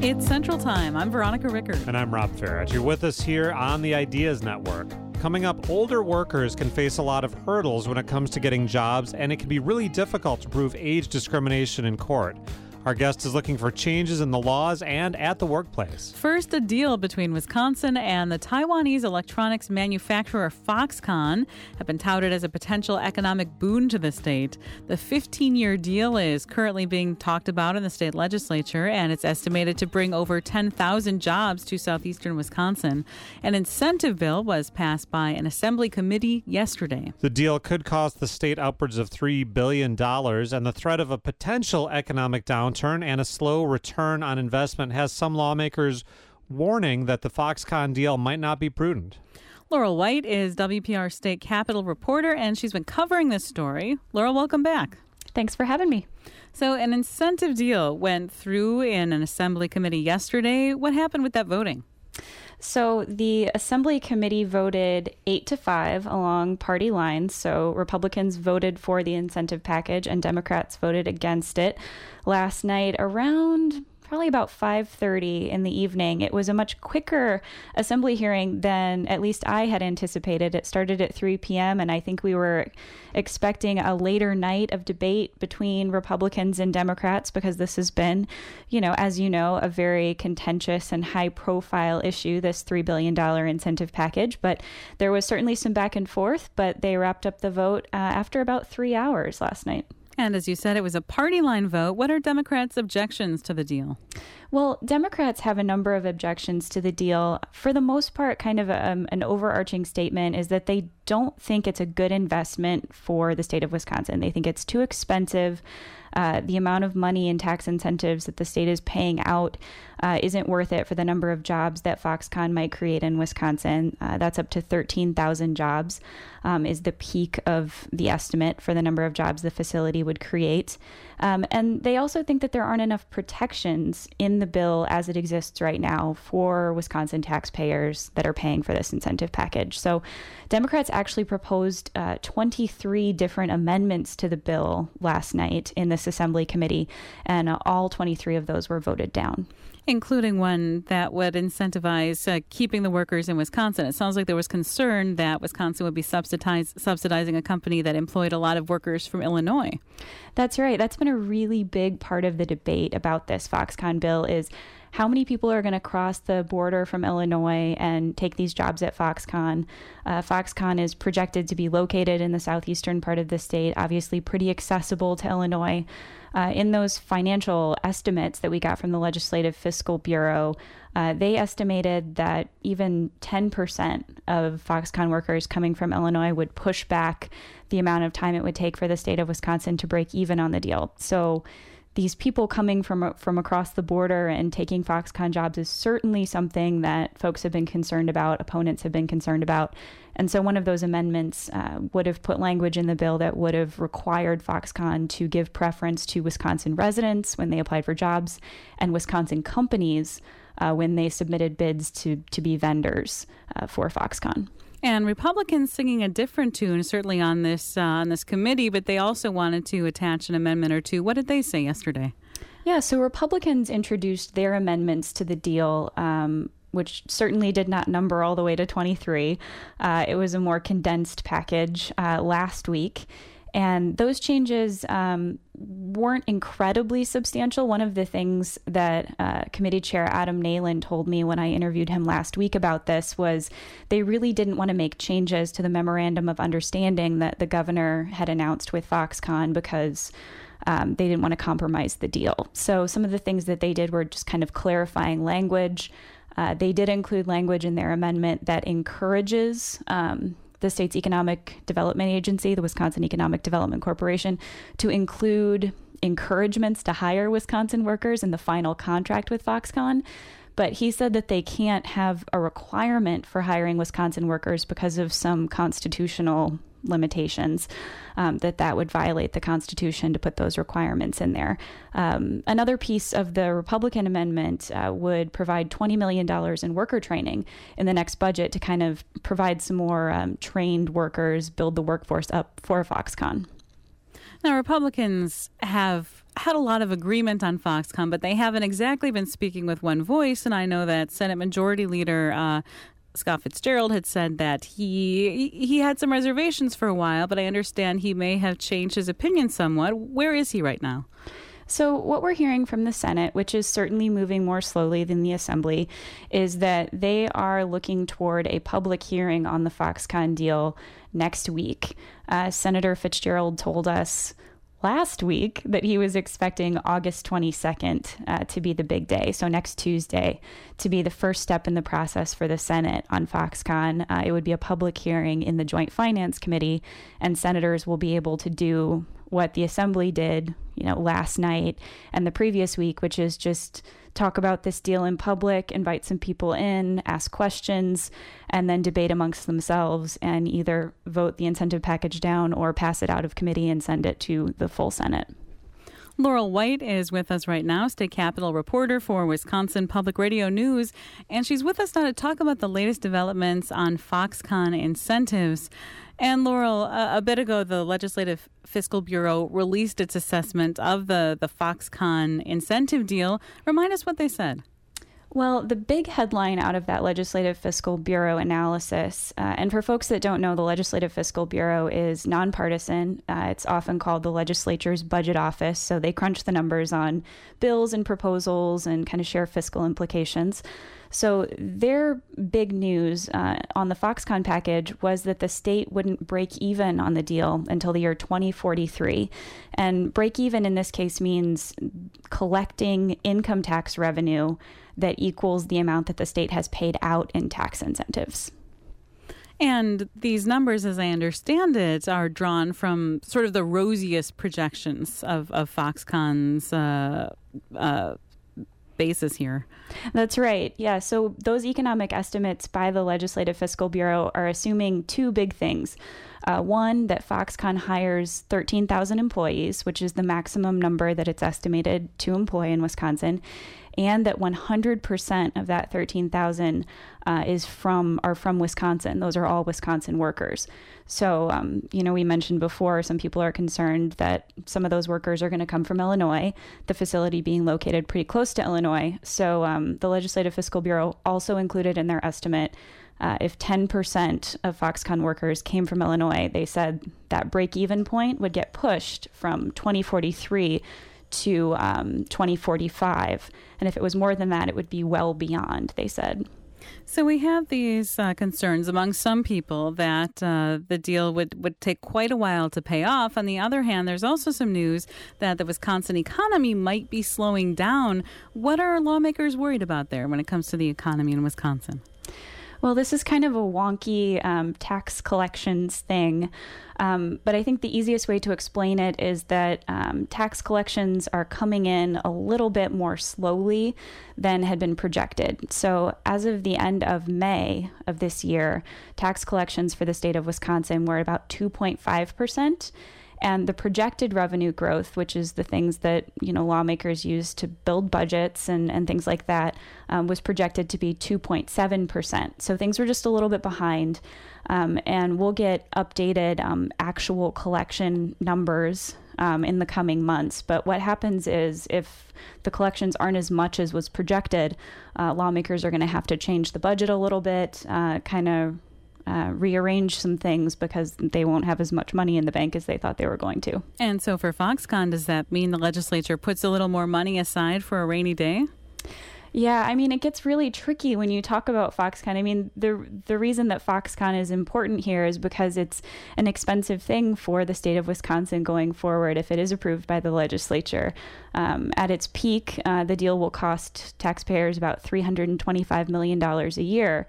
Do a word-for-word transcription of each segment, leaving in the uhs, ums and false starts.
It's Central Time. I'm Veronica Rickard. And I'm Rob Farrett. You're with us here on the Ideas Network. Coming up, older workers can face a lot of hurdles when it comes to getting jobs, and it can be really difficult to prove age discrimination in court. Our guest is looking for changes in the laws and at the workplace. First, a deal between Wisconsin and the Taiwanese electronics manufacturer Foxconn have been touted as a potential economic boon to the state. The fifteen-year deal is currently being talked about in the state legislature, and it's estimated to bring over ten thousand jobs to southeastern Wisconsin. An incentive bill was passed by an assembly committee yesterday. The deal could cost the state upwards of three billion dollars, and the threat of a potential economic downturn and a slow return on investment has some lawmakers warning that the Foxconn deal might not be prudent. Laurel White is W P R State Capitol reporter, and she's been covering this story. Laurel, welcome back. Thanks for having me. So an incentive deal went through in an assembly committee yesterday. What happened with that voting? So the Assembly Committee voted eight to five along party lines. So Republicans voted for the incentive package and Democrats voted against it. Last night around probably about five thirty in the evening. It was a much quicker assembly hearing than at least I had anticipated. It started at three p.m. and I think we were expecting a later night of debate between Republicans and Democrats because this has been, you know, as you know, a very contentious and high profile issue, this three billion dollars incentive package. But there was certainly some back and forth, but they wrapped up the vote uh, after about three hours last night. And as you said, it was a party line vote. What are Democrats' objections to the deal? Well, Democrats have a number of objections to the deal. For the most part, kind of um, an overarching statement is that they don't think it's a good investment for the state of Wisconsin. They think it's too expensive. Uh, the amount of money and tax incentives that the state is paying out uh, isn't worth it for the number of jobs that Foxconn might create in Wisconsin. Uh, that's up to thirteen thousand jobs um, is the peak of the estimate for the number of jobs the facility would create. Um, and they also think that there aren't enough protections in the bill as it exists right now for Wisconsin taxpayers that are paying for this incentive package. So Democrats actually proposed uh, twenty-three different amendments to the bill last night in this assembly committee, and uh, all twenty-three of those were voted down. Including one that would incentivize uh, keeping the workers in Wisconsin. It sounds like there was concern that Wisconsin would be subsidize, subsidizing a company that employed a lot of workers from Illinois. That's right. That's been a really big part of the debate about this Foxconn bill is how many people are going to cross the border from Illinois and take these jobs at Foxconn. Uh, Foxconn is projected to be located in the southeastern part of the state, obviously pretty accessible to Illinois. Uh, in those financial estimates that we got from the Legislative Fiscal Bureau, uh, they estimated that even ten percent of Foxconn workers coming from Illinois would push back the amount of time it would take for the state of Wisconsin to break even on the deal. So these people coming from from across the border and taking Foxconn jobs is certainly something that folks have been concerned about, opponents have been concerned about. And so one of those amendments uh, would have put language in the bill that would have required Foxconn to give preference to Wisconsin residents when they applied for jobs and Wisconsin companies uh, when they submitted bids to, to be vendors uh, for Foxconn. And Republicans singing a different tune, certainly on this uh, on this committee, but they also wanted to attach an amendment or two. What did they say yesterday? Yeah, so Republicans introduced their amendments to the deal, um, which certainly did not number all the way to twenty-three. Uh, it was a more condensed package uh, last week. And those changes um, weren't incredibly substantial. One of the things that uh, Committee Chair Adam Nalen told me when I interviewed him last week about this was they really didn't want to make changes to the memorandum of understanding that the governor had announced with Foxconn because um, they didn't want to compromise the deal. So some of the things that they did were just kind of clarifying language. Uh, they did include language in their amendment that encourages um, the state's economic development agency, the Wisconsin Economic Development Corporation, to include encouragements to hire Wisconsin workers in the final contract with Foxconn. But he said that they can't have a requirement for hiring Wisconsin workers because of some constitutional limitations, um, that that would violate the Constitution to put those requirements in there. Um, another piece of the Republican amendment uh, would provide twenty million dollars in worker training in the next budget to kind of provide some more um, trained workers, build the workforce up for Foxconn. Now, Republicans have had a lot of agreement on Foxconn, but they haven't exactly been speaking with one voice. And I know that Senate Majority Leader uh, Scott Fitzgerald had said that he he had some reservations for a while, but I understand he may have changed his opinion somewhat. Where is he right now? So what we're hearing from the Senate, which is certainly moving more slowly than the Assembly, is that they are looking toward a public hearing on the Foxconn deal next week. Uh, Senator Fitzgerald told us last week that he was expecting August twenty-second uh, to be the big day, so next Tuesday, to be the first step in the process for the Senate on Foxconn. Uh, it would be a public hearing in the Joint Finance Committee, and senators will be able to do what the Assembly did, you know, last night and the previous week, which is just talk about this deal in public, invite some people in, ask questions, and then debate amongst themselves and either vote the incentive package down or pass it out of committee and send it to the full Senate. Laurel White is with us right now, state capitol reporter for Wisconsin Public Radio News, and she's with us now to talk about the latest developments on Foxconn incentives. And Laurel, uh, a bit ago, the Legislative Fiscal Bureau released its assessment of the, the Foxconn incentive deal. Remind us what they said. Well, the big headline out of that Legislative Fiscal Bureau analysis, uh, and for folks that don't know, the Legislative Fiscal Bureau is nonpartisan. Uh, it's often called the legislature's budget office. So they crunch the numbers on bills and proposals and kind of share fiscal implications. So their big news uh, on the Foxconn package was that the state wouldn't break even on the deal until the year twenty forty-three. And break even in this case means collecting income tax revenue that equals the amount that the state has paid out in tax incentives. And these numbers, as I understand it, are drawn from sort of the rosiest projections of, of Foxconn's uh, uh, basis here. That's right. Yeah. So those economic estimates by the Legislative Fiscal Bureau are assuming two big things. Uh, one, that Foxconn hires thirteen thousand employees, which is the maximum number that it's estimated to employ in Wisconsin, and that one hundred percent of that thirteen thousand uh, is from are from Wisconsin. Those are all Wisconsin workers. So, um, you know, we mentioned before, some people are concerned that some of those workers are going to come from Illinois, the facility being located pretty close to Illinois. So um, the Legislative Fiscal Bureau also included in their estimate Uh, if ten percent of Foxconn workers came from Illinois, they said that break-even point would get pushed from twenty forty-three to um, twenty forty-five. And if it was more than that, it would be well beyond, they said. So we have these uh, concerns among some people that uh, the deal would, would take quite a while to pay off. On the other hand, there's also some news that the Wisconsin economy might be slowing down. What are lawmakers worried about there when it comes to the economy in Wisconsin? Well, this is kind of a wonky um, tax collections thing, um, but I think the easiest way to explain it is that um, tax collections are coming in a little bit more slowly than had been projected. So as of the end of May of this year, tax collections for the state of Wisconsin were about two point five percent. And the projected revenue growth, which is the things that, you know, lawmakers use to build budgets and, and things like that, um, was projected to be two point seven percent. So things were just a little bit behind. Um, and we'll get updated um, actual collection numbers um, in the coming months. But what happens is if the collections aren't as much as was projected, uh, lawmakers are going to have to change the budget a little bit, uh, kind of Uh, rearrange some things because they won't have as much money in the bank as they thought they were going to. And so for Foxconn, does that mean the legislature puts a little more money aside for a rainy day? Yeah, I mean, it gets really tricky when you talk about Foxconn. I mean, the the reason that Foxconn is important here is because it's an expensive thing for the state of Wisconsin going forward if it is approved by the legislature. Um, at its peak, uh, the deal will cost taxpayers about three hundred twenty-five million dollars a year.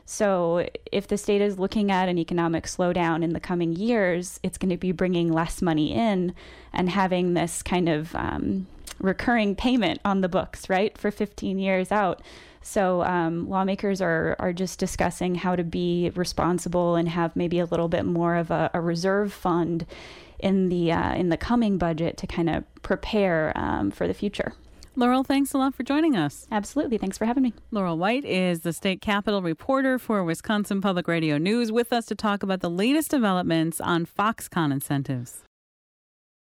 So if the state is looking at an economic slowdown in the coming years, it's going to be bringing less money in and having this kind of um, recurring payment on the books, right, for fifteen years out. So um, lawmakers are, are just discussing how to be responsible and have maybe a little bit more of a, a reserve fund in the, uh, in the coming budget to kind of prepare um, for the future. Laurel, thanks a lot for joining us. Absolutely. Thanks for having me. Laurel White is the state capitol reporter for Wisconsin Public Radio News, with us to talk about the latest developments on Foxconn incentives.